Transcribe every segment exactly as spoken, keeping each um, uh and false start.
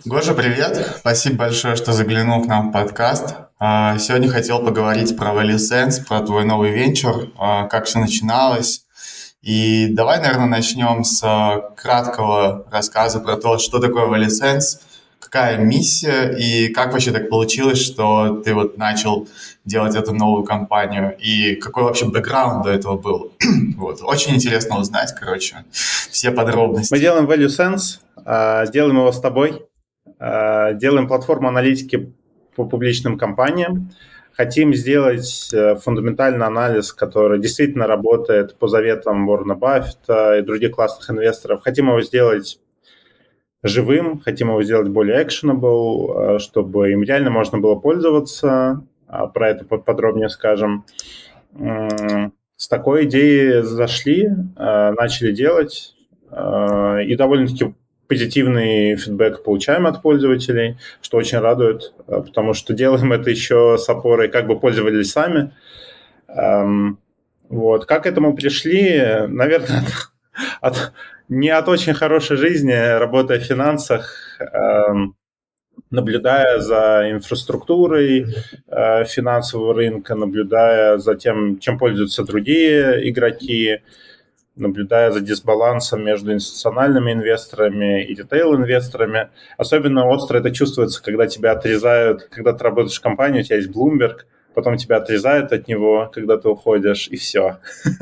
Гоша, привет! Спасибо большое, что заглянул к нам в подкаст. А, Сегодня хотел поговорить про Value Sense, про твой новый венчур, а, как все начиналось. И давай, наверное, начнем с а, краткого рассказа про то, что такое Value Sense, какая миссия и как вообще так получилось, что ты вот начал делать эту новую компанию и какой вообще бэкграунд до этого был. Вот. Очень интересно узнать, короче, все Мы подробности. делаем Value Sense, а, делаем его с тобой, а, делаем платформу аналитики по публичным компаниям. Хотим сделать э, фундаментальный анализ, который действительно работает по заветам Уоррена Баффета и других классных инвесторов. Хотим его сделать живым, хотим его сделать более actionable, э, чтобы им реально можно было пользоваться. А Про это подробнее скажем. М, С такой идеей зашли, э, начали делать, э, и довольно-таки позитивный фидбэк получаем от пользователей, что очень радует, э, потому что делаем это еще с опорой, как бы пользовались сами. Эм, Вот. Как к этому пришли? Наверное, от, от- не от очень хорошей жизни, работая в финансах, эм, наблюдая за инфраструктурой э, финансового рынка, наблюдая за тем, чем пользуются другие игроки, наблюдая за дисбалансом между институциональными инвесторами и ритейл-инвесторами. Особенно остро это чувствуется, когда тебя отрезают, когда ты работаешь в компании, у тебя есть Bloomberg, потом тебя отрезают от него, когда ты уходишь, и все.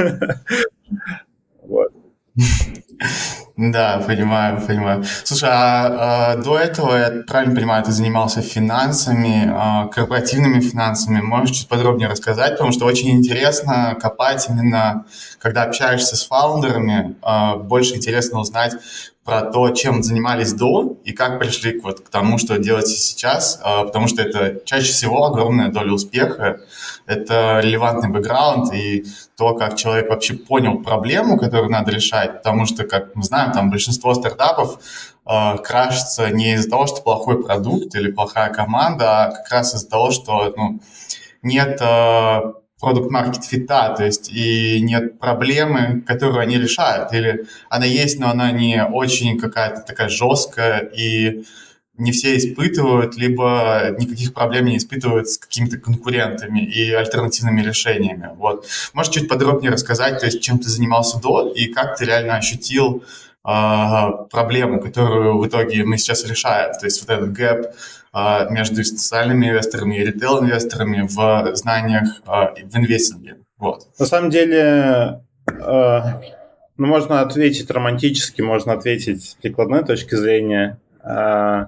Вот. Да, понимаю, понимаю. Слушай, а, а, до этого, я правильно понимаю, ты занимался финансами, а, корпоративными финансами. Можешь чуть подробнее рассказать, потому что очень интересно копать именно, когда общаешься с фаундерами, а, больше интересно узнать про то, чем занимались до и как пришли к, вот, к тому, что делаете сейчас, а, потому что это чаще всего огромная доля успеха, это релевантный бэкграунд и то, как человек вообще понял проблему, которую надо решать, потому что, как мы знаем, там большинство стартапов э, крашится не из-за того, что плохой продукт или плохая команда, а как раз из-за того, что ну, нет продукт-маркет фита, то есть и нет проблемы, которую они решают, или она есть, но она не очень какая-то такая жесткая и не все испытывают, либо никаких проблем не испытывают с какими-то конкурентами и альтернативными решениями. Вот. Можешь чуть подробнее рассказать, то есть чем ты занимался до и как ты реально ощутил э, проблему, которую в итоге мы сейчас решаем. То есть вот этот гэп э, между институциональными инвесторами и ритейл-инвесторами в знаниях э, в инвестинге. Вот. На самом деле, э, ну, можно ответить романтически, можно ответить с прикладной точки зрения. Э,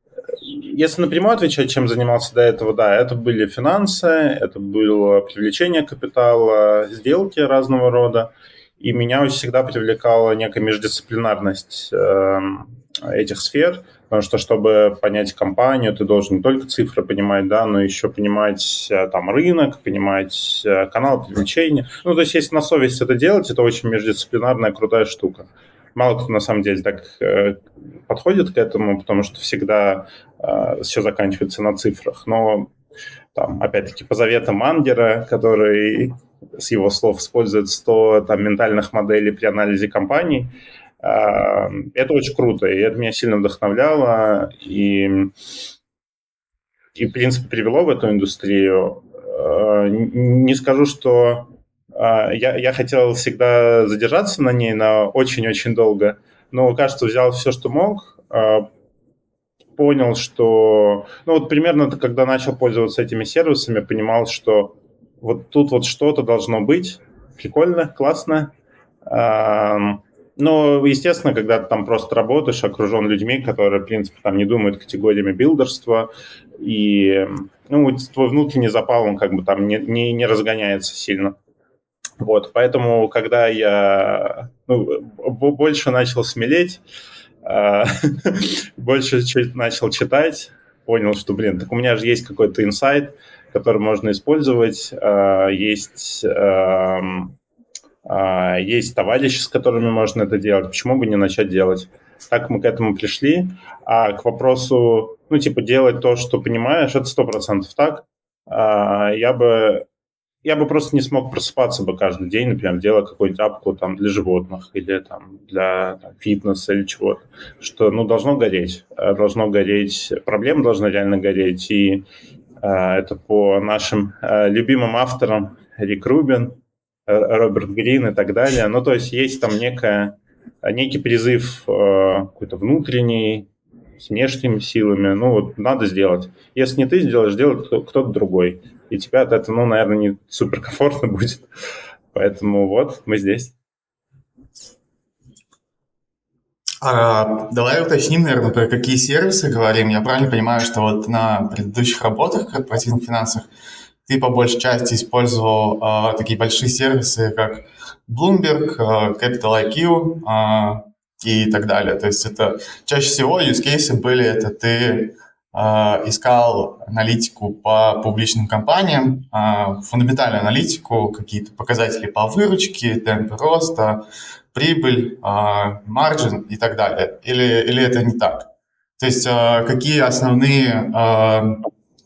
Если напрямую отвечать, чем занимался до этого, да, это были финансы, это было привлечение капитала, сделки разного рода, и меня очень всегда привлекала некая междисциплинарность э, этих сфер, потому что, чтобы понять компанию, ты должен не только цифры понимать, да, но еще понимать э, там рынок, понимать э, канал привлечения. Ну, то есть, если на совесть это делать, это очень междисциплинарная крутая штука. Мало кто на самом деле так э, подходит к этому, потому что всегда э, все заканчивается на цифрах. Но там, опять-таки, по заветам Мангера, который с его слов использует сто там, ментальных моделей при анализе компаний, э, это очень круто, и это меня сильно вдохновляло, и, и в принципе, привело в эту индустрию. Э, не скажу, что я, я хотел всегда задержаться на ней на очень-очень долго, но, кажется, взял все, что мог, понял, что... Ну, вот примерно, когда начал пользоваться этими сервисами, понимал, что вот тут вот что-то должно быть прикольно, классно. Но, естественно, когда ты там просто работаешь, окружен людьми, которые, в принципе, там не думают категориями билдерства, и ну, твой внутренний запал, он как бы там не, не, не разгоняется сильно. Вот, поэтому, когда я ну, больше начал смелеть, больше чуть начал читать, понял, что, блин, так у меня же есть какой-то инсайт, который можно использовать, есть, есть товарищи, с которыми можно это делать, почему бы не начать делать? Так мы к этому пришли, а к вопросу, ну, типа, делать то, что понимаешь, это сто процентов так. Я бы я бы просто не смог просыпаться бы каждый день, например, делая какую-нибудь апку там для животных или там для там, фитнеса или чего-то, что, ну, должно гореть, должно гореть, проблема должна реально гореть, и э, это по нашим э, любимым авторам Рик Рубин, э, Роберт Грин и так далее. Ну, то есть есть там некая, некий призыв э, какой-то внутренний, с внешними силами, ну, вот надо сделать. Если не ты сделаешь, делает кто-то другой. И тебе от этого, ну, наверное, не суперкомфортно будет. Поэтому вот, мы здесь. А, давай уточним, наверное, про какие сервисы говорим. Я правильно понимаю, что вот на предыдущих работах в корпоративных финансах ты по большей части использовал а, такие большие сервисы, как Bloomberg, а, Capital ай кью а, и так далее. То есть это чаще всего use cases были, это ты а, искал аналитику по публичным компаниям, а, фундаментальную аналитику, какие-то показатели по выручке, темпы роста, прибыль, маржин и так далее. Или, или это не так? То есть а, какие основные а,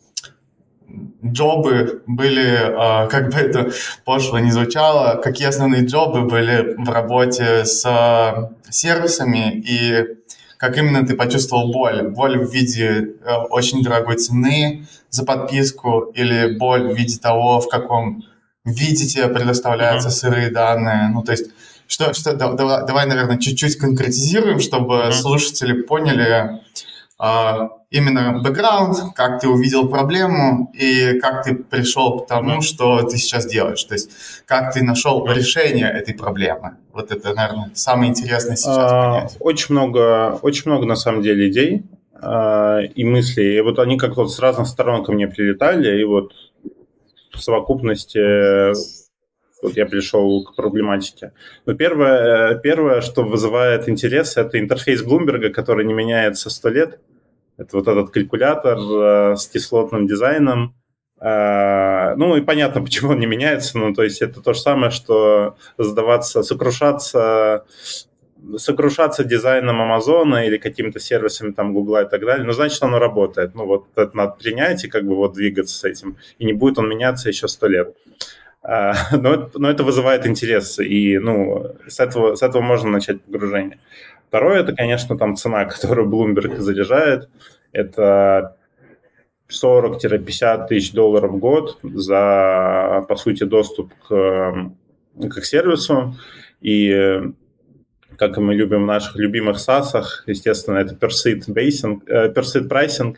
джобы были, а, как бы это пошло не звучало, какие основные джобы были в работе с а, сервисами и как именно ты почувствовал боль? Боль в виде а, очень дорогой цены за подписку или боль в виде того, в каком виде тебе предоставляются Мгм. сырые данные? Ну, то есть что, что, да- давай, давай, наверное, чуть-чуть конкретизируем, чтобы Мгм. слушатели поняли, а, именно бэкграунд, как ты увидел проблему и как ты пришел к тому, Мгм. что ты сейчас делаешь. То есть как ты нашел Мгм. решение этой проблемы. Вот это, наверное, самое интересное сейчас А, понять. Очень много, очень много на самом деле идей а, и мыслей. И вот они как вот с разных сторон ко мне прилетали, и вот в совокупности э, вот я пришел к проблематике. Но первое, э, первое, что вызывает интерес, это интерфейс Bloomberg, который не меняется сто лет. Это вот этот калькулятор э, с кислотным дизайном. Э, ну и понятно, почему он не меняется. Ну, то есть это то же самое, что сдаваться, сокрушаться, сокрушаться дизайном Амазона или какими-то сервисами там Гугла и так далее. Ну, значит, оно работает. Ну, вот это надо принять и как бы вот двигаться с этим. И не будет он меняться еще сто лет. А, Но, это- но это вызывает интерес, и ну, с этого, с этого можно начать погружение. Второе, это, конечно, там цена, которую Bloomberg заряжает. Это сорок-пятьдесят тысяч долларов в год за, по сути, доступ к, к их сервису. И как и мы любим в наших любимых сасах, естественно, это per seat, basing, э, per seat pricing.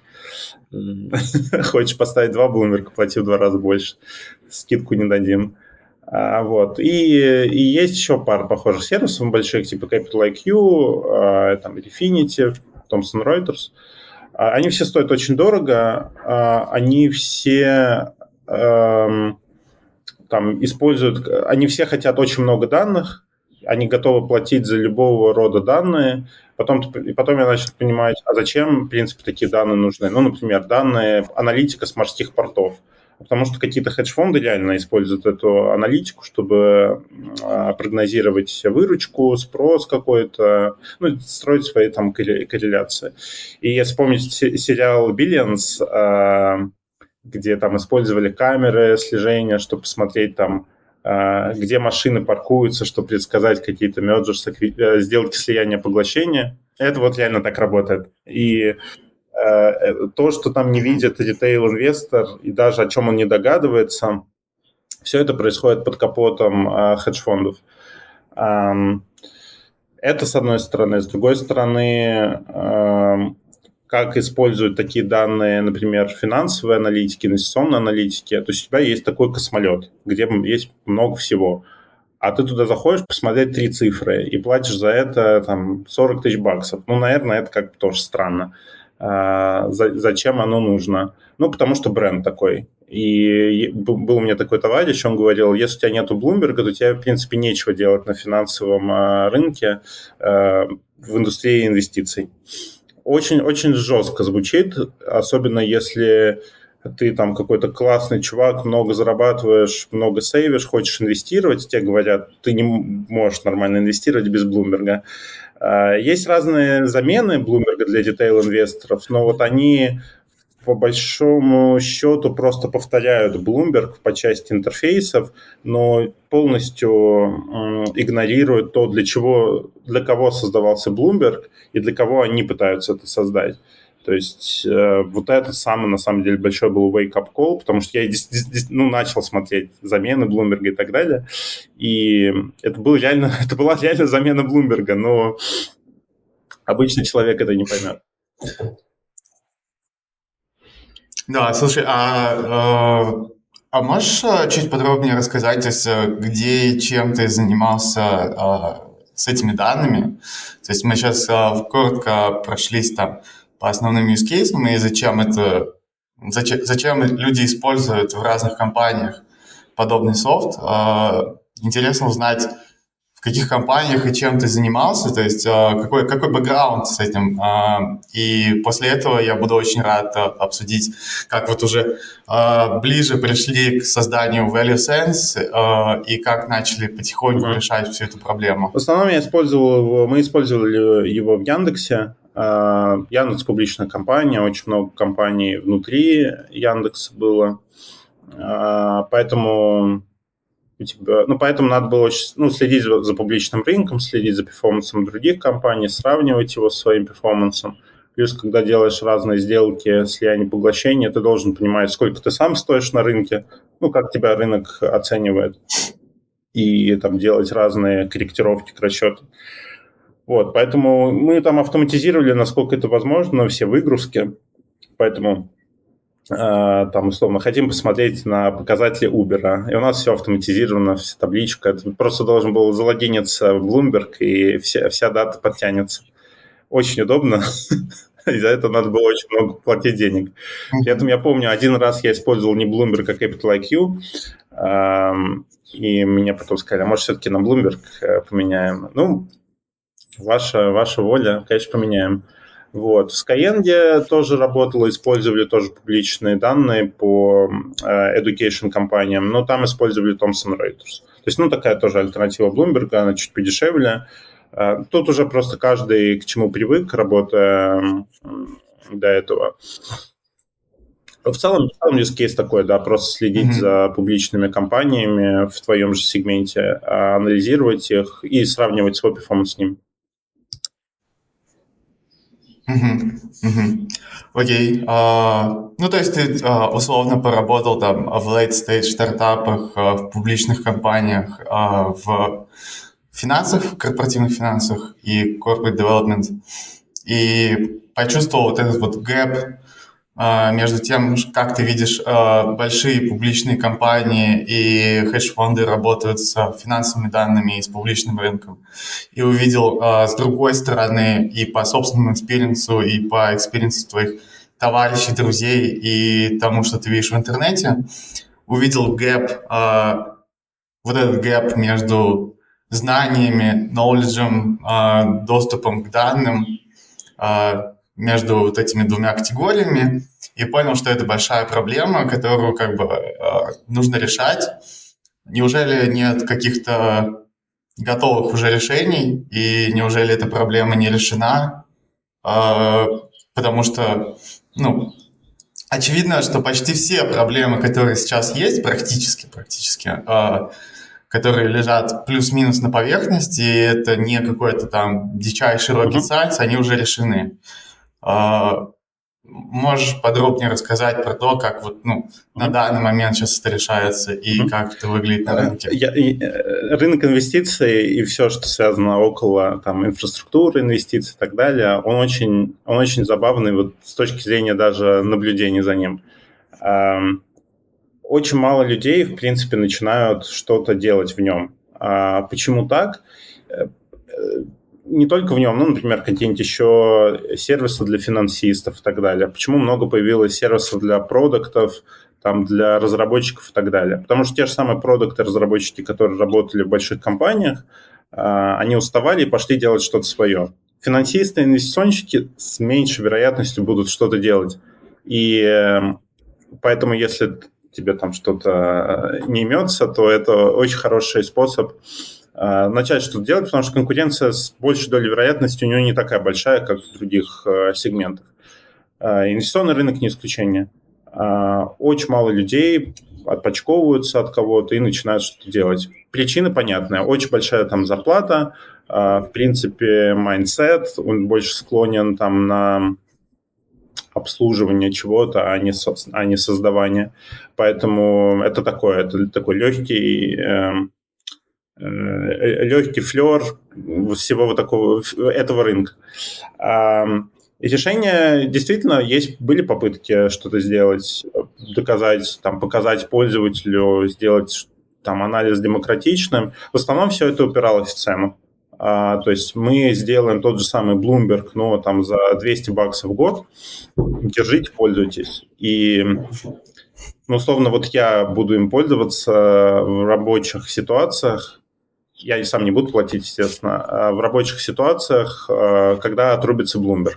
Хочешь поставить два Bloomberg, плати в два раза больше. Скидку не дадим. А, вот. И, и есть еще пара похожих сервисов больших, типа Capital ай кью, а, там Refinitiv, Thomson Reuters. А, они все стоят очень дорого. А, они все эм, там используют, они все хотят очень много данных, они готовы платить за любого рода данные. Потом, и потом я начал понимать, а зачем, в принципе, такие данные нужны. Ну, например, данные, аналитика с морских портов. Потому что какие-то хедж-фонды реально используют эту аналитику, чтобы э, прогнозировать выручку, спрос какой-то, ну, строить свои там корреляции. И если вспомнить сериал «Billions», э, где там использовали камеры слежения, чтобы посмотреть там, э, где машины паркуются, чтобы предсказать какие-то mergers, э, сделки слияния, поглощения. Это вот реально так работает. И то, что там не видит ритейл-инвестор и даже о чем он не догадывается, все это происходит под капотом э, хедж-фондов. Эм, это с одной стороны. С другой стороны, эм, как используют такие данные, например, финансовые аналитики, инвестиционные аналитики. То есть у тебя есть такой космолет, где есть много всего. А ты туда заходишь посмотреть три цифры и платишь за это там сорок тысяч баксов. Ну, наверное, это как-то тоже странно. А, за, зачем оно нужно? Ну, потому что бренд такой. И был у меня такой товарищ, он говорил, если у тебя нету Bloomberg, то тебе, в принципе, нечего делать на финансовом а, рынке а, в индустрии инвестиций. Очень-очень жестко звучит, особенно если ты там какой-то классный чувак, много зарабатываешь, много сейвишь, хочешь инвестировать, тебе говорят, ты не можешь нормально инвестировать без Bloomberg. Есть разные замены Bloomberg для ритейл-инвесторов, но вот они по большому счету просто повторяют Bloomberg по части интерфейсов, но полностью м, игнорируют то, для чего, для кого создавался Bloomberg и для кого они пытаются это создать. То есть э, вот это самый, на самом деле, большой был wake-up call, потому что я ну, начал смотреть замены Bloomberg и так далее, и это, был реально, это была реально замена Bloomberg, но обычный человек это не поймет. Да, слушай, а, э, а можешь э, чуть подробнее рассказать, то есть, э, где и чем ты занимался э, с этими данными? То есть мы сейчас э, коротко прошлись там по основным use cases и зачем это, зачем, зачем люди используют в разных компаниях подобный софт. Э, Интересно узнать, в каких компаниях и чем ты занимался, то есть э, какой, какой бэкграунд с этим. Э, и после этого я буду очень рад э, обсудить, как вот уже э, ближе пришли к созданию Value Sense э, и как начали потихоньку mm-hmm. решать всю эту проблему. В основном я использовал его, мы использовали его в Яндексе. Э, Яндекс публичная компания, очень много компаний внутри Яндекса было. Э, поэтому... Тебя, ну, поэтому надо было очень, ну, следить за, за публичным рынком, следить за перформансом других компаний, сравнивать его с своим перформансом. Плюс, когда делаешь разные сделки, слияния, поглощения, ты должен понимать, сколько ты сам стоишь на рынке, ну, как тебя рынок оценивает, и там делать разные корректировки к расчету. Вот, поэтому мы там автоматизировали, насколько это возможно, все выгрузки, поэтому... там, условно, хотим посмотреть на показатели Uber, и у нас все автоматизировано, вся табличка. Ты просто должен был залогиниться в Bloomberg, и вся, вся дата подтянется. Очень удобно. И за это надо было очень много платить денег. При этом я помню, один раз я использовал не Bloomberg, а Capital ай кью, и мне потом сказали, а может, все-таки на Bloomberg поменяем? Ну, ваша, ваша воля, конечно, поменяем. Вот. В Skyeng тоже работало, использовали тоже публичные данные по э, education компаниям, но там использовали Thomson Reuters. То есть, ну, такая тоже альтернатива Bloomberg, она чуть подешевле. Э, тут уже просто каждый к чему привык, работая э, до этого. В целом, в целом use case такой, да, просто следить mm-hmm. за публичными компаниями в твоем же сегменте, анализировать их и сравнивать свой перформанс с ними. Угу, угу. Окей. А, ну, то есть ты а, условно поработал там в late-stage стартапах, а, в публичных компаниях, а, в финансах, в корпоративных финансах и corporate development, и почувствовал вот этот вот гэп а, между тем, как ты видишь, а, большие публичные компании и хедж-фонды работают с финансовыми данными и с публичным рынком. И увидел а, с другой стороны и по собственному экспириенсу, и по экспириенсу твоих товарищей, друзей и тому, что ты видишь в интернете, увидел гэп, а, вот этот гэп между знаниями, knowledge, а, доступом к данным, а, между вот этими двумя категориями, и понял, что это большая проблема, которую как бы э, нужно решать. Неужели нет каких-то готовых уже решений, и неужели эта проблема не решена? Э, потому что, ну, очевидно, что почти все проблемы, которые сейчас есть, практически, практически, э, которые лежат плюс-минус на поверхности, и это не какой-то там дичайший rocket science, они уже решены. Можешь подробнее рассказать про то, как вот, ну, на данный момент сейчас это решается и mm-hmm. как это выглядит на рынке? Я, и, рынок инвестиций и все, что связано около там, инфраструктуры, инвестиций и так далее, он очень, он очень забавный вот, с точки зрения даже наблюдения за ним. Очень мало людей, в принципе, начинают что-то делать в нем. Почему так? Не только в нем, ну, например, какие-нибудь еще сервисы для финансистов и так далее. Почему много появилось сервисов для продуктов, там, для разработчиков и так далее? Потому что те же самые продукты, разработчики, которые работали в больших компаниях, они уставали и пошли делать что-то свое. Финансисты, инвестиционщики с меньшей вероятностью будут что-то делать. И поэтому, если тебе там что-то не имется, то это очень хороший способ начать что-то делать, потому что конкуренция с большей долей вероятности у нее не такая большая, как в других э, сегментах. Инвестиционный рынок не исключение. Очень мало людей отпочковываются от кого-то и начинают что-то делать. Причина понятная. Очень большая там зарплата. В принципе, майндсет, он больше склонен там на обслуживание чего-то, а не, со, а не создавание. Поэтому это такое, это такой легкий, э, э, легкий флер всего вот такого, этого рынка. И решения действительно есть, были попытки что-то сделать, доказать, там, показать пользователю, сделать там анализ демократичным. В основном все это упиралось в цену. А, то есть мы сделаем тот же самый Bloomberg, но там за двести баксов в год. Держите, пользуйтесь. И, ну, условно, вот я буду им пользоваться в рабочих ситуациях. Я сам не буду платить, естественно. А в рабочих ситуациях, когда отрубится Bloomberg.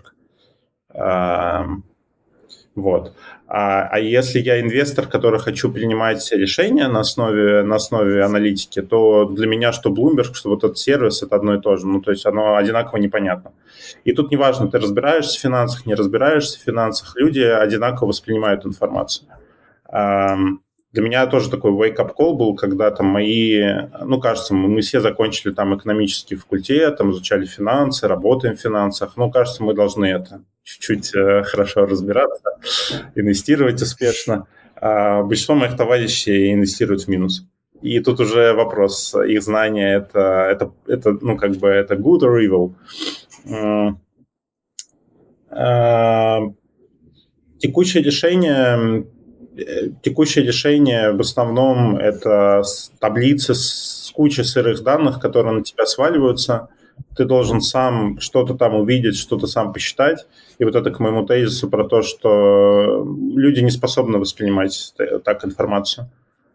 Вот. А, а если я инвестор, который хочу принимать решения на основе, на основе аналитики, то для меня что Bloomberg, что вот этот сервис, это одно и то же. Ну, то есть оно одинаково непонятно. И тут неважно, ты разбираешься в финансах, не разбираешься в финансах, люди одинаково воспринимают информацию. Для меня тоже такой wake-up call был, когда там мои, ну, кажется, мы все закончили там экономический факультет, там изучали финансы, работаем в финансах. Ну, кажется, мы должны это чуть-чуть э, хорошо разбираться, инвестировать успешно. А большинство моих товарищей инвестируют в минус. И тут уже вопрос, их знания, это, это, это ну, как бы, это good or evil. А, текущее решение... Текущее решение в основном это таблицы с кучей сырых данных, которые на тебя сваливаются. Ты должен сам что-то там увидеть, что-то сам посчитать. И вот это к моему тезису про то, что люди не способны воспринимать так информацию.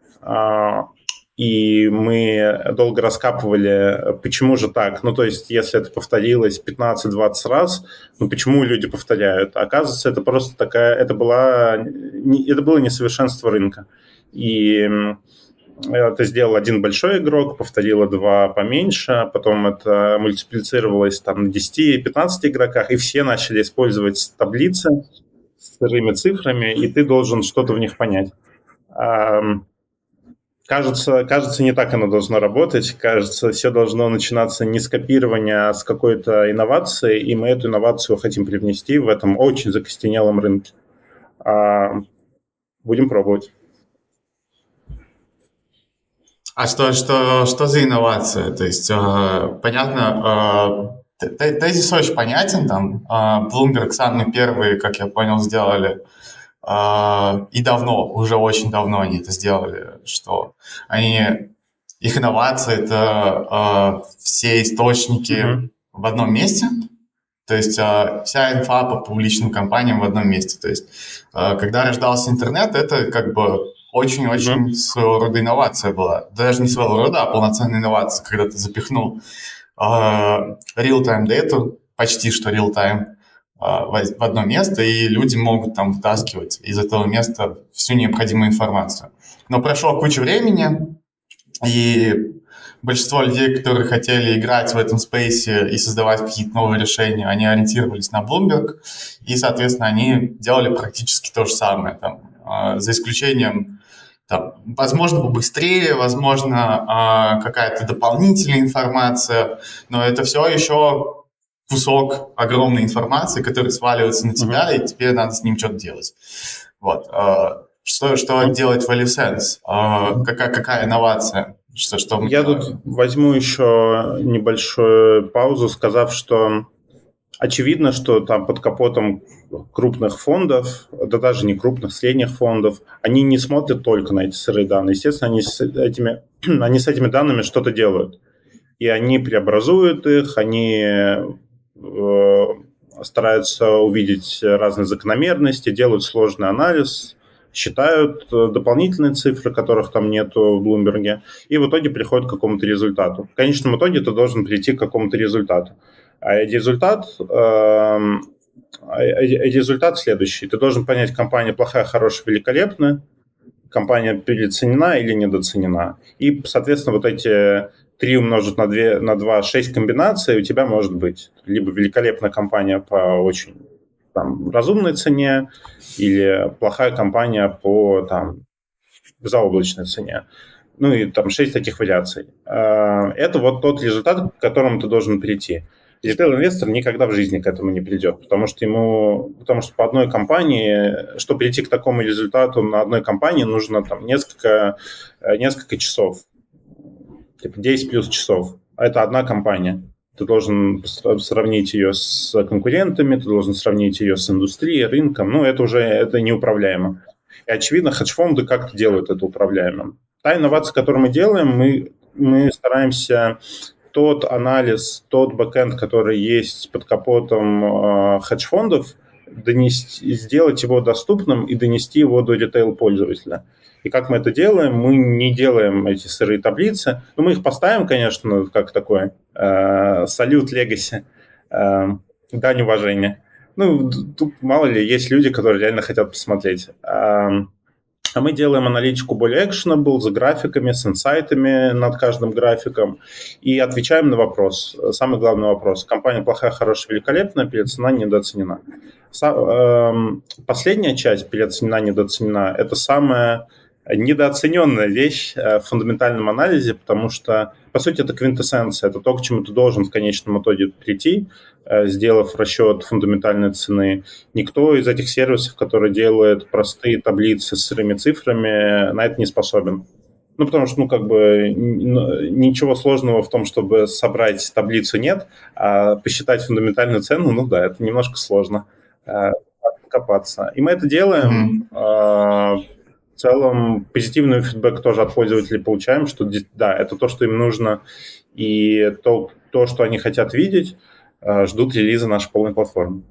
И мы долго раскапывали, почему же так. Ну, то есть, если это повторилось пятнадцать-двадцать раз, ну, почему люди повторяют? Оказывается, это просто такая, это была, это было несовершенство рынка. И это сделал один большой игрок, повторило два поменьше, потом это мультиплицировалось там на десять-пятнадцать игроках, и все начали использовать таблицы с сырыми цифрами, и ты должен что-то в них понять. Кажется, кажется, не так оно должно работать. Кажется, все должно начинаться не с копирования, а с какой-то инновации, и мы эту инновацию хотим привнести в этом очень закостенелом рынке. А, будем пробовать. А что, что, что за инновация? То есть, э, понятно, э, тезис очень понятен, там, э, Bloomberg самый первый, как я понял, сделали. Uh, и давно, уже очень давно они это сделали, что они, их инновации — это uh, все источники mm-hmm. в одном месте, то есть uh, вся инфа по публичным компаниям в одном месте. То есть, uh, когда рождался интернет, это как бы очень-очень mm-hmm. своего рода инновация была. Даже не своего рода, а полноценная инновация, когда ты запихнул uh, real-time data, почти что real-time, в одно место, и люди могут там вытаскивать из этого места всю необходимую информацию. Но прошло куча времени, и большинство людей, которые хотели играть в этом спейсе и создавать какие-то новые решения, они ориентировались на Bloomberg, и, соответственно, они делали практически то же самое, там, за исключением, там, возможно, побыстрее, возможно, какая-то дополнительная информация, но это все еще кусок огромной информации, который сваливается на тебя, mm-hmm. и тебе надо с ним что-то делать. Вот. Что, что mm-hmm. делать Value Sense? Какая, какая инновация? Что, что Я делаем? Тут возьму еще небольшую паузу, сказав, что очевидно, что там под капотом крупных фондов, да даже не крупных, средних фондов, они не смотрят только на эти сырые данные. Естественно, они с этими, они с этими данными что-то делают. И они преобразуют их, они стараются увидеть разные закономерности, делают сложный анализ, считают дополнительные цифры, которых там нету в Bloomberg, и в итоге приходят к какому-то результату. В конечном итоге ты должен прийти к какому-то результату. А результат, э, результат следующий. Ты должен понять, компания плохая, хорошая, великолепная, компания переоценена или недооценена. И, соответственно, вот эти три умножить на, два, на два, шесть комбинаций у тебя может быть либо великолепная компания по очень там, разумной цене или плохая компания по там, заоблачной цене. Ну и там шесть таких вариаций. Это вот тот результат, к которому ты должен прийти. Ритейл-инвестор никогда в жизни к этому не придет, потому что ему, потому что по одной компании, чтобы прийти к такому результату на одной компании, нужно там несколько, несколько часов, типа десять плюс часов. А это одна компания. Ты должен сравнить ее с конкурентами, ты должен сравнить ее с индустрией, рынком. Ну, это уже это неуправляемо. И, очевидно, хедж-фонды как-то делают это управляемым. Та инновация, которую мы делаем, мы, мы стараемся тот анализ, тот бэкэнд, который есть под капотом э, хедж-фондов, донести, сделать его доступным и донести его до ритейл-пользователя. И как мы это делаем? Мы не делаем эти сырые таблицы. Ну, мы их поставим, конечно, как такой э, салют легаси, э, дань уважения. Ну, тут, мало ли, есть люди, которые реально хотят посмотреть. А, а мы делаем аналитику более actionable, с графиками, с инсайтами над каждым графиком и отвечаем на вопрос. Самый главный вопрос. Компания плохая, хорошая, великолепная, переоценена, недооценена. Последняя часть, переоценена, недооценена, это самая недооцененная вещь в фундаментальном анализе, потому что, по сути, это квинтэссенция, это то, к чему ты должен в конечном итоге прийти, сделав расчет фундаментальной цены. Никто из этих сервисов, которые делают простые таблицы с сырыми цифрами, на это не способен. Ну, потому что, ну, как бы, ничего сложного в том, чтобы собрать таблицу, нет, а посчитать фундаментальную цену, ну да, это немножко сложно копаться. И мы это делаем. Mm-hmm. В целом позитивный фидбэк тоже от пользователей получаем, что да, это то, что им нужно, и то, то что они хотят видеть, ждут релиза нашей полной платформы.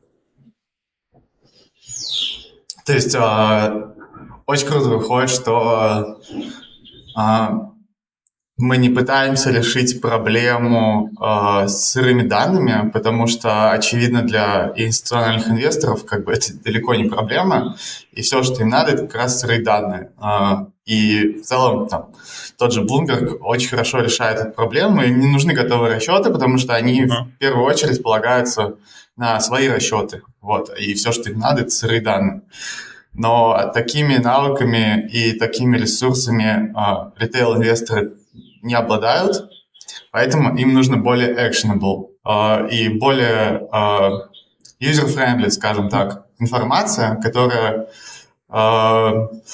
То есть э, очень круто выходит, что э, мы не пытаемся решить проблему э, с сырыми данными, потому что, очевидно, для институциональных инвесторов как бы это далеко не проблема, и все, что им надо, это как раз сырые данные. Э, и в целом там, тот же Bloomberg очень хорошо решает эту проблему, им не нужны готовые расчеты, потому что они mm-hmm. в первую очередь полагаются на свои расчеты. Вот, и все, что им надо, это сырые данные. Но такими навыками и такими ресурсами э, ритейл-инвесторы не обладают, поэтому им нужно более actionable э, и более э, user-friendly, скажем так, информация, которая э,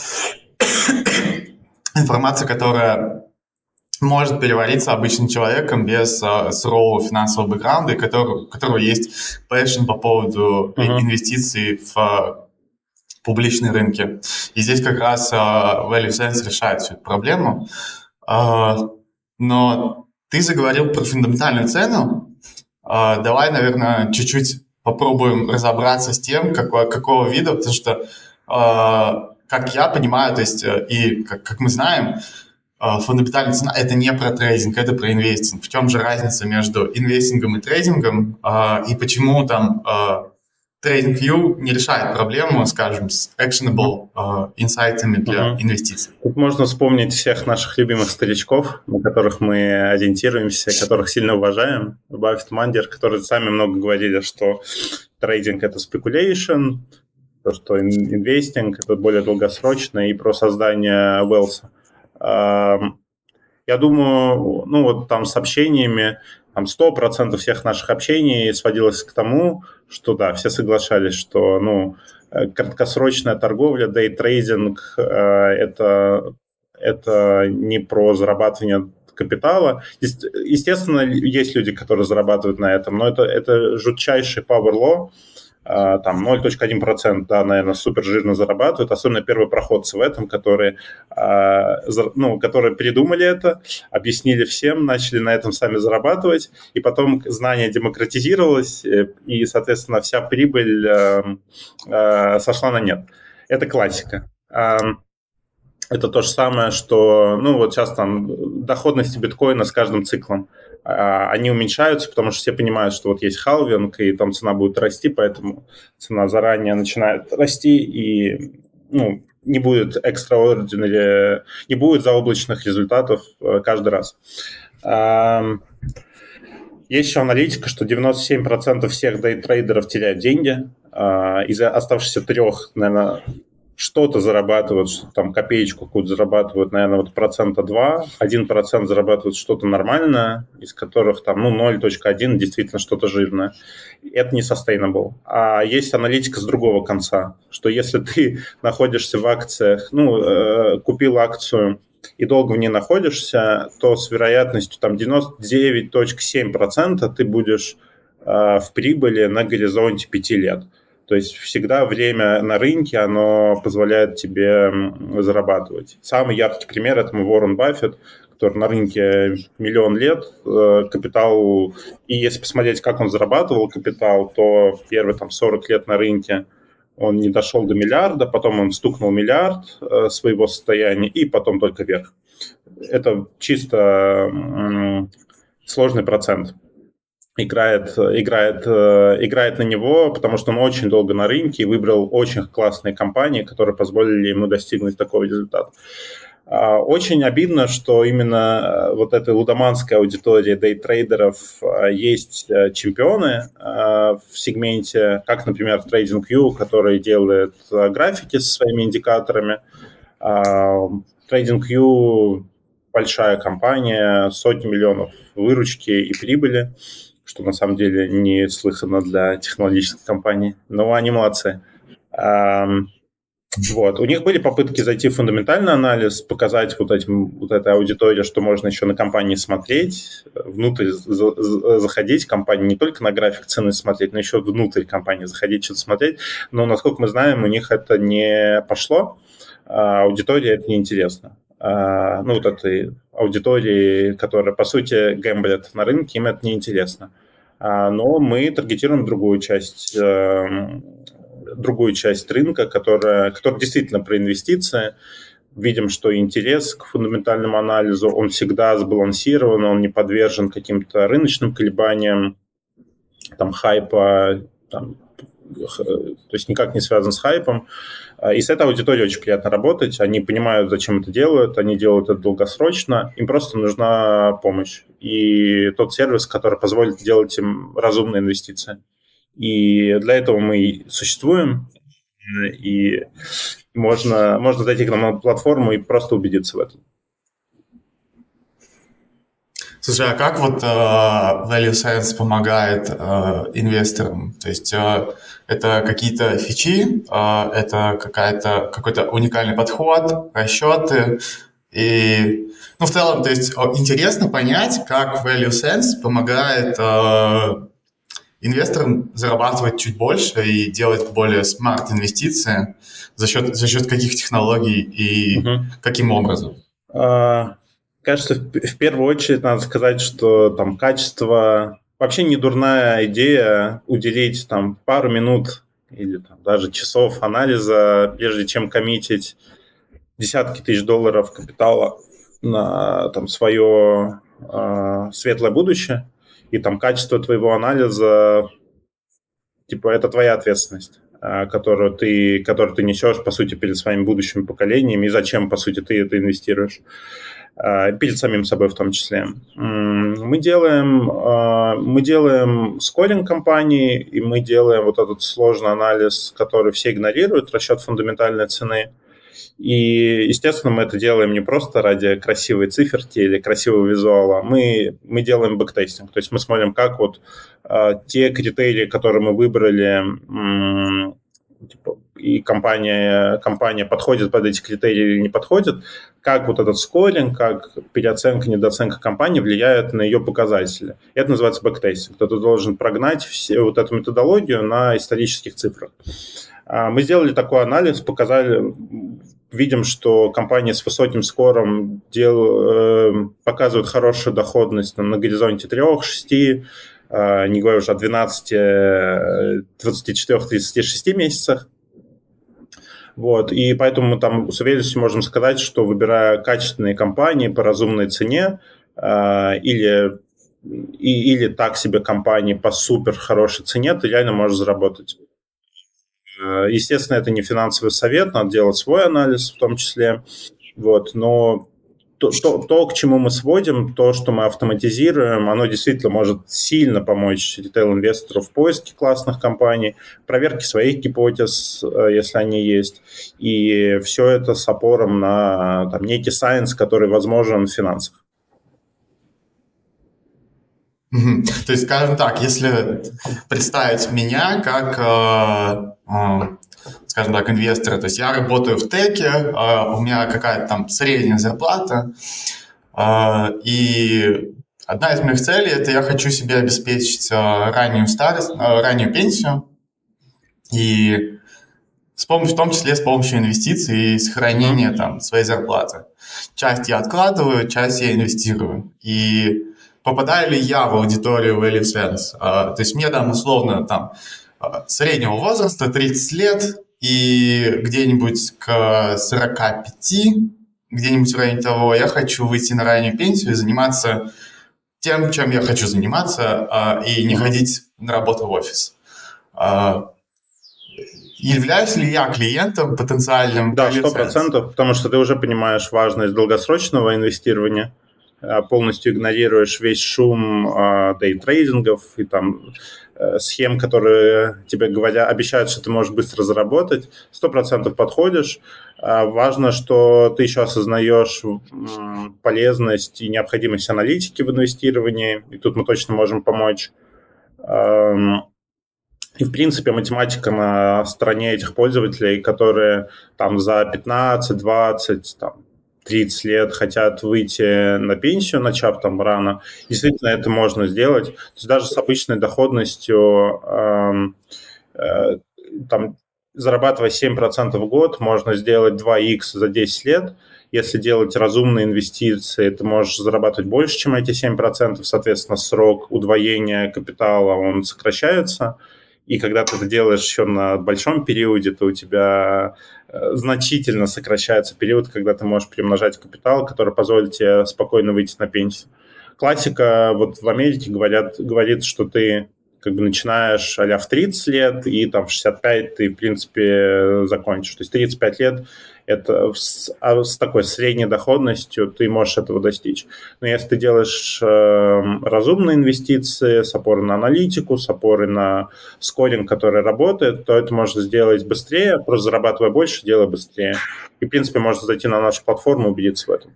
информация, которая может перевариться обычным человеком без э, сурового финансового бэкграунда, и который, у которого есть passion по поводу uh-huh. инвестиций в э, публичные рынки. И здесь как раз э, Value Sense решает всю эту проблему. Э, Но ты заговорил про фундаментальную цену. Давай, наверное, чуть-чуть попробуем разобраться с тем, какого, какого вида, потому что, как я понимаю, то есть и как, как мы знаем, фундаментальная цена – это не про трейдинг, это про инвестинг. В чем же разница между инвестингом и трейдингом, и почему там TradingView не решает проблему, скажем, с actionable uh, инсайтами для uh-huh. инвестиций? Тут можно вспомнить всех наших любимых старичков, на которых мы ориентируемся, которых сильно уважаем. Баффет, Мандер, которые сами много говорили, что трейдинг – это speculation, то, что инвестинг – это более долгосрочно и про создание wealth. Uh, я думаю, ну вот там с общениями, там сто процентов всех наших общений сводилось к тому, что да, все соглашались, что ну, краткосрочная торговля, дейтрейдинг э, это, это не про зарабатывание капитала. Естественно, есть люди, которые зарабатывают на этом, но это, это жутчайший power law, э, там ноль целых один десятых процента, да, наверное, супер жирно зарабатывают, особенно первопроходцы в этом, которые, э, ну, которые придумали это, объяснили всем, начали на этом сами зарабатывать, и потом знание демократизировалось, и, соответственно, вся прибыль э, э, сошла на нет. Это классика. Э, это то же самое, что, ну, вот сейчас там доходности биткоина с каждым циклом. Они уменьшаются, потому что все понимают, что вот есть халвинг, и там цена будет расти, поэтому цена заранее начинает расти, и ну, не будет extraordinary, не будет заоблачных результатов каждый раз. Есть еще аналитика, что девяносто семь процентов всех дейтрейдеров теряют деньги. из оставшихся трех, наверное, что-то зарабатывают, что там копеечку какую-то зарабатывают, наверное, вот процента два, один процент зарабатывают что-то нормальное, из которых там, ну, ноль целых один действительно что-то жирное. Это не sustainable. А есть аналитика с другого конца, что если ты находишься в акциях, ну, э, купил акцию и долго в ней находишься, то с вероятностью там девяносто девять целых семь десятых процента ты будешь э, в прибыли на горизонте пяти лет. То есть всегда время на рынке, оно позволяет тебе зарабатывать. Самый яркий пример – это Уоррен Баффет, который на рынке миллион лет, капитал, и если посмотреть, как он зарабатывал капитал, то первые там сорок лет на рынке он не дошел до миллиарда, потом он стукнул миллиард своего состояния, и потом только вверх. Это чисто сложный процент. Играет, играет, играет на него, потому что он очень долго на рынке и выбрал очень классные компании, которые позволили ему достигнуть такого результата. Очень обидно, что именно вот этой лудоманской аудитории дейтрейдеров есть чемпионы в сегменте, как, например, TradingView, который делает графики со своими индикаторами. TradingView большая компания, сотни миллионов выручки и прибыли, что на самом деле не слыхано для технологической компании. Но они молодцы. Вот. У них были попытки зайти в фундаментальный анализ, показать вот, этим, вот этой аудитории, что можно еще на компании смотреть, внутрь заходить, компании не только на график цены смотреть, но еще внутрь компании заходить, что-то смотреть. Но, насколько мы знаем, у них это не пошло, а аудитория это неинтересно. А, ну, вот этой аудитории, которая, по сути, гэмблит на рынке, им это неинтересно. А, но мы таргетируем другую часть другую часть рынка, которая, которая действительно про инвестиции. Видим, что интерес к фундаментальному анализу, он всегда сбалансирован, он не подвержен каким-то рыночным колебаниям, там, хайпа, там, то есть никак не связан с хайпом. И с этой аудиторией очень приятно работать. Они понимают, зачем это делают, они делают это долгосрочно, им просто нужна помощь. И тот сервис, который позволит делать им разумные инвестиции. И для этого мы и существуем, и можно, можно зайти к нам на платформу и просто убедиться в этом. Слушай, а как вот uh, ValueSense помогает uh, инвесторам? То есть uh, это какие-то фичи, uh, это какая-то, какой-то уникальный подход, расчеты, и, ну, в целом, то есть интересно понять, как ValueSense помогает uh, инвесторам зарабатывать чуть больше и делать более смарт-инвестиции за счет, за счет каких технологий и uh-huh. каким образом? Uh, кажется, в, в первую очередь надо сказать, что там качество... Вообще не дурная идея уделить там пару минут или там, даже часов анализа, прежде чем коммитить десятки тысяч долларов капитала на там, свое uh, светлое будущее. И там качество твоего анализа, типа, это твоя ответственность, которую ты, которую ты несешь, по сути, перед своими будущими поколениями, и зачем, по сути, ты это инвестируешь, перед самим собой в том числе. Мы делаем, мы делаем скоринг компании, и мы делаем вот этот сложный анализ, который все игнорируют, расчет фундаментальной цены. И, естественно, мы это делаем не просто ради красивой циферки или красивого визуала. Мы, мы делаем бэктестинг. То есть мы смотрим, как вот э, те критерии, которые мы выбрали, м, типа, и компания, компания подходит под эти критерии или не подходит, как вот этот скоринг, как переоценка, недооценка компании влияет на ее показатели. Это называется бэктестинг. Ты должен прогнать все, вот эту методологию на исторических цифрах. Мы сделали такой анализ, показали, видим, что компании с высоким скором дел, э, показывают хорошую доходность там, на горизонте три-шесть, э, не говоря уже о двенадцати, двадцати четырёх, тридцати шести месяцах. Вот. И поэтому мы там с уверенностью можем сказать, что выбирая качественные компании по разумной цене э, или, и, или так себе компании по супер хорошей цене, ты реально можешь заработать. Естественно, это не финансовый совет, надо делать свой анализ в том числе, вот, но то, то, то, к чему мы сводим, то, что мы автоматизируем, оно действительно может сильно помочь ритейл-инвестору в поиске классных компаний, проверке своих гипотез, если они есть, и все это с опором на там, некий сайенс, который возможен в финансах. Угу. То есть, скажем так, если представить меня как, э, э, скажем так, инвестора, то есть я работаю в теке, э, у меня какая-то там средняя зарплата, э, и одна из моих целей – это я хочу себе обеспечить э, раннюю старость, э, раннюю пенсию, и с помощью, в том числе с помощью инвестиций и сохранения там своей зарплаты. Часть я откладываю, часть я инвестирую. И попадаю ли я в аудиторию Value Sense? А, то есть мне там условно там среднего возраста, тридцать лет, и где-нибудь к сорок пять, где-нибудь в районе того, я хочу выйти на раннюю пенсию и заниматься тем, чем я хочу заниматься, а, и не ходить на работу в офис. А, являюсь ли я клиентом потенциальным? Да, сто процентов, потому что ты уже понимаешь важность долгосрочного инвестирования, полностью игнорируешь весь шум дейтрейдингов и там схем, которые тебе говорят, обещают, что ты можешь быстро заработать. Сто процентов подходишь. Важно, что ты еще осознаешь полезность и необходимость аналитики в инвестировании, и тут мы точно можем помочь. И, в принципе, математика на стороне этих пользователей, которые там за пятнадцать, двадцать, там, тридцать лет хотят выйти на пенсию, начав там рано, действительно это можно сделать. То есть даже с обычной доходностью, э, э, там, зарабатывая семь процентов в год, можно сделать два икс за десять лет. Если делать разумные инвестиции, ты можешь зарабатывать больше, чем эти семь процентов, соответственно, срок удвоения капитала, он сокращается. И когда ты это делаешь еще на большом периоде, то у тебя значительно сокращается период, когда ты можешь приумножать капитал, который позволит тебе спокойно выйти на пенсию. Классика вот в Америке говорят, говорит, что ты как бы начинаешь а-ля в тридцать лет, и там в шестьдесят пять ты, в принципе, закончишь. То есть тридцать пять лет это с, с такой средней доходностью ты можешь этого достичь. Но если ты делаешь э, разумные инвестиции с опорой на аналитику, с опорой на скоринг, который работает, то это можно сделать быстрее, просто зарабатывая больше, делая быстрее. И, в принципе, можно зайти на нашу платформу и убедиться в этом.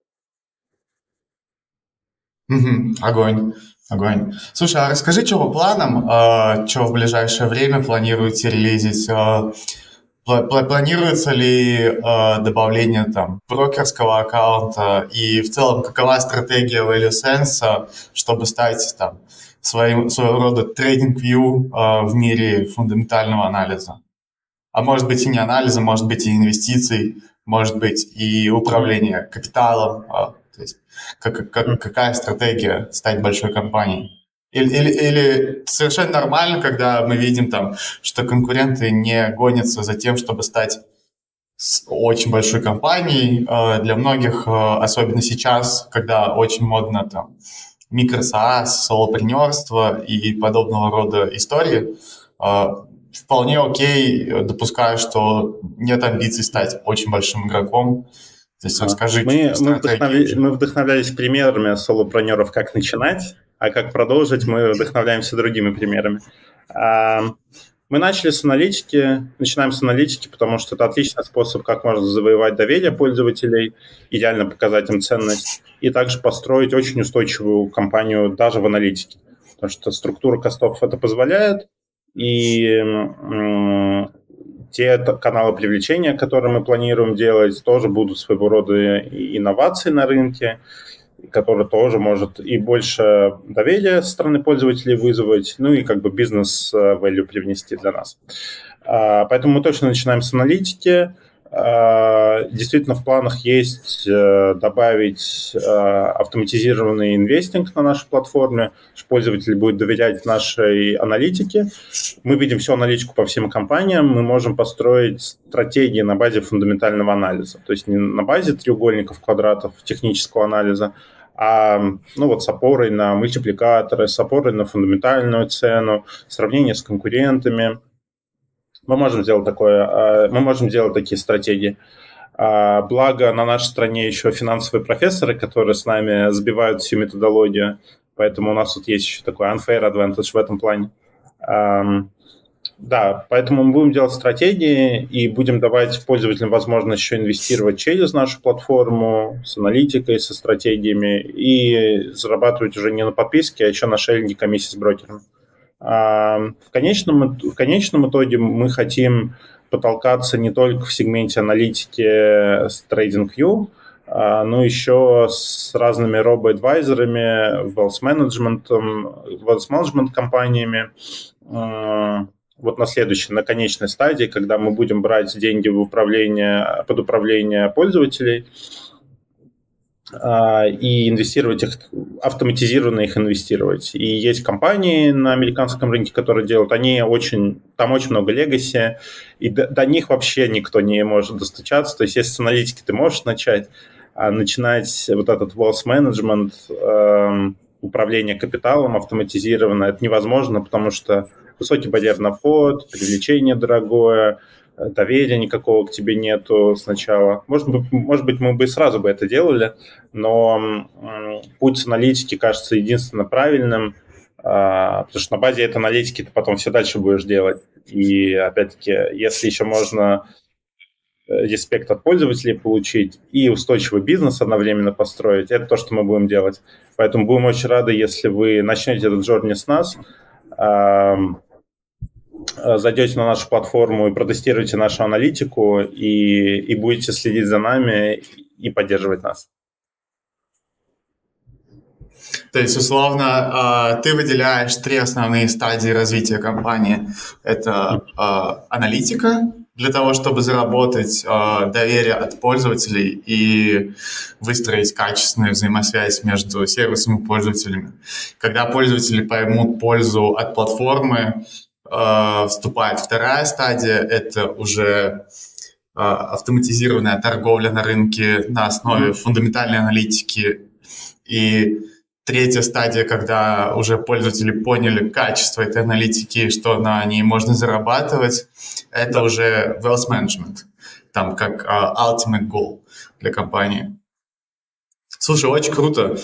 Угу, огонь. Огонь. Слушай, а расскажи, что по планам, э, что в ближайшее время планируете релизить? Э, планируется ли э, добавление там брокерского аккаунта и в целом какова стратегия Value Sense, чтобы стать там своим, своего рода трейдинг-вью э, в мире фундаментального анализа? А может быть и не анализа, может быть и инвестиций, может быть и управления капиталом. Э, То есть как, как, какая стратегия стать большой компанией? Или, или, или совершенно нормально, когда мы видим, там, что конкуренты не гонятся за тем, чтобы стать очень большой компанией. Для многих, особенно сейчас, когда очень модно там, микро-саас, солопренерство и подобного рода истории, вполне окей, допускаю, что нет амбиций стать очень большим игроком. То есть расскажи мы, мы, вдохновля... мы вдохновлялись примерами солопренеров, как начинать, а как продолжить, мы вдохновляемся другими примерами. Мы начали с аналитики, начинаем с аналитики, потому что это отличный способ, как можно завоевать доверие пользователей, идеально показать им ценность, и также построить очень устойчивую компанию даже в аналитике, потому что структура костов это позволяет, и те каналы привлечения, которые мы планируем делать, тоже будут своего рода инновации на рынке, которые тоже может и больше доверия со стороны пользователей вызвать, ну и как бы бизнес-value привнести для нас. Поэтому мы точно начинаем с аналитики. Действительно, в планах есть добавить автоматизированный инвестинг на нашей платформе, что пользователь будет доверять нашей аналитике. Мы видим всю аналитику по всем компаниям, мы можем построить стратегии на базе фундаментального анализа, то есть не на базе треугольников, квадратов технического анализа, а ну, вот с опорой на мультипликаторы, с опорой на фундаментальную цену, сравнение с конкурентами. Мы можем сделать такое, мы можем делать такие стратегии. А, благо, на нашей стране еще финансовые профессоры, которые с нами сбивают всю методологию, поэтому у нас тут есть еще такой unfair advantage в этом плане. Um, да, поэтому мы будем делать стратегии и будем давать пользователям возможность еще инвестировать через нашу платформу с аналитикой, со стратегиями и зарабатывать уже не на подписке, а еще на шеринге комиссии с брокером. Um, в конечном, в конечном итоге мы хотим потолкаться не только в сегменте аналитики с TradingView, но еще с разными робо-адвайзерами, wealth management, wealth management компаниями. Вот на следующей, на конечной стадии, когда мы будем брать деньги в управление, под управление пользователей и инвестировать их, автоматизированно их инвестировать. И есть компании на американском рынке, которые делают, они очень, там очень много легаси, и до, до них вообще никто не может достучаться. То есть если с аналитики ты можешь начать, а начинать вот этот wealth management, э, управление капиталом автоматизированно, это невозможно, потому что высокий барьер на вход, привлечение дорогое, доверия никакого к тебе нету сначала. Может быть, может быть, мы бы сразу бы это делали, но путь с аналитики кажется единственно правильным, потому что на базе этой аналитики ты потом все дальше будешь делать. И опять-таки, если еще можно респект от пользователей получить и устойчивый бизнес одновременно построить, это то, что мы будем делать. Поэтому будем очень рады, если вы начнете этот journey с нас, зайдете на нашу платформу и протестируете нашу аналитику и, и будете следить за нами и поддерживать нас. То есть, условно, ты выделяешь три основные стадии развития компании. Это аналитика для того, чтобы заработать доверие от пользователей и выстроить качественную взаимосвязь между сервисом и пользователями. Когда пользователи поймут пользу от платформы, вступает вторая стадия, это уже автоматизированная торговля на рынке на основе фундаментальной аналитики. И третья стадия, когда уже пользователи поняли качество этой аналитики и что на ней можно зарабатывать, это да. уже wealth management, там как uh, ultimate goal для компании. Слушай, очень круто.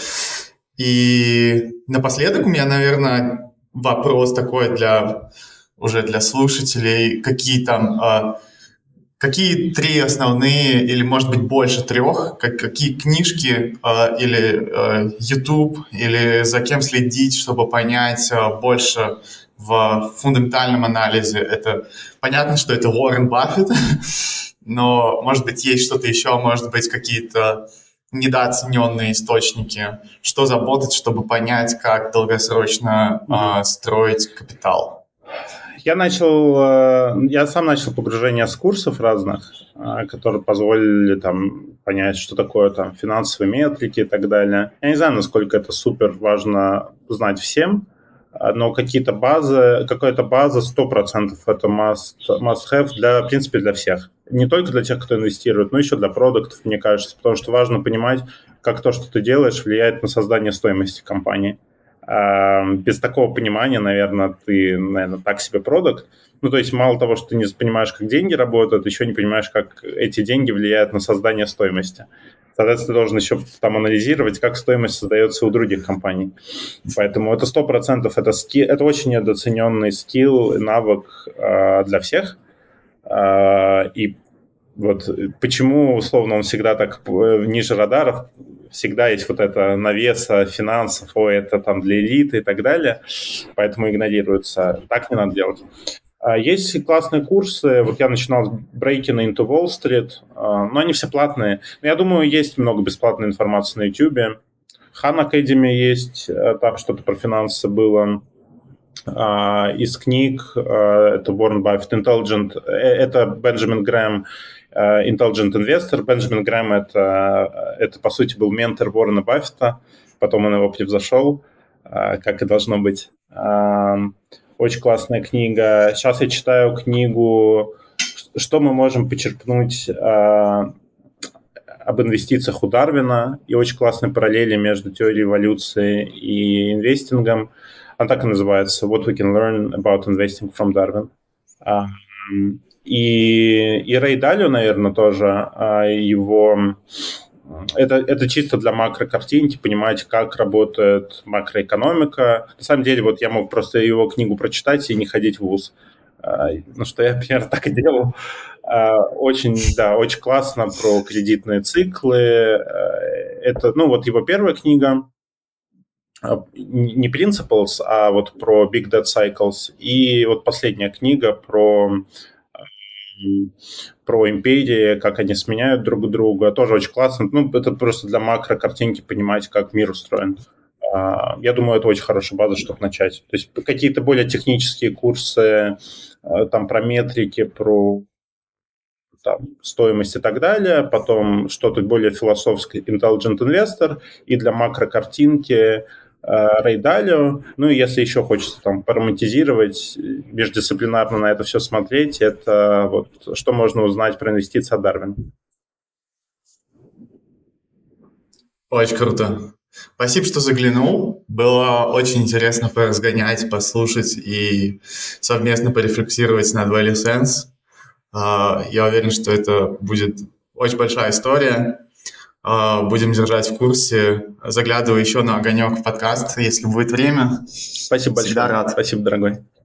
И напоследок у меня, наверное, вопрос такой для уже для слушателей, какие там, э, какие три основные, или, может быть, больше трех, как, какие книжки э, или э, YouTube, или за кем следить, чтобы понять э, больше в фундаментальном анализе. Это понятно, что это Уоррен Баффет, но, может быть, есть что-то еще, может быть, какие-то недооцененные источники. Что заботит, чтобы понять, как долгосрочно э, строить капитал? Я начал, я сам начал погружение с курсов разных, которые позволили там понять, что такое там финансовые метрики и так далее. Я не знаю, насколько это супер важно знать всем, но какие-то базы, какая-то база сто процентов это must, must have для, в принципе, для всех. Не только для тех, кто инвестирует, но еще для продуктов, мне кажется, потому что важно понимать, как то, что ты делаешь, влияет на создание стоимости компании. Без такого понимания, наверное, ты, наверное, так себе продукт. Ну, то есть мало того, что ты не понимаешь, как деньги работают, еще не понимаешь, как эти деньги влияют на создание стоимости. Соответственно, ты должен еще там анализировать, как стоимость создается у других компаний. Поэтому это сто процентов это, ски, это очень недооцененный скилл, навык э, для всех. Э, и вот почему, условно, он всегда так ниже радаров, всегда есть вот это навеса финансов, ой, это там для элиты и так далее, поэтому игнорируется. Так не надо делать. Есть классные курсы, вот я начинал с Breaking into Wall Street, но они все платные. Но я думаю, есть много бесплатной информации на YouTube. Khan Academy есть, там что-то про финансы было. Из книг это Уоррен Баффет, Intelligent, это Бенджамин Грэм, Intelligent Investor. Бенджамин Грэм это, это, по сути, был ментор Уоррена Баффета, потом он его превзошел, как и должно быть. Очень классная книга. Сейчас я читаю книгу «Что мы можем почерпнуть об инвестициях у Дарвина», и очень классные параллели между теорией эволюции и инвестингом. Она так и называется «What we can learn about investing from Darwin». И, и Рэй Далио, наверное, тоже его... Это, это чисто для макрокартинки, понимаете, как работает макроэкономика. На самом деле, вот я мог просто его книгу прочитать и не ходить в вуз. Ну, что я, например, так и делал. Очень, да, очень классно про кредитные циклы. Это, ну, вот его первая книга, не Principles, а вот про Big Debt Cycles. И вот последняя книга про... про империи, как они сменяют друг друга, тоже очень классно. Ну, это просто для макрокартинки понимать, как мир устроен. Я думаю, это очень хорошая база, чтобы начать. То есть какие-то более технические курсы, там, про метрики, про там, стоимость и так далее, потом что-то более философское, Intelligent Investor, и для макрокартинки Рэй Далио. Ну и если еще хочется там параматизировать, междисциплинарно на это все смотреть, это вот что можно узнать про инвестиции от Дарвина. Очень круто. Спасибо, что заглянул. Было очень интересно поразгонять, послушать и совместно порефлексировать над Value Sense. Я уверен, что это будет очень большая история. Будем держать в курсе. Заглядывай еще на огонек в подкаст, если будет время. Спасибо большое. Всегда рад. Спасибо, дорогой.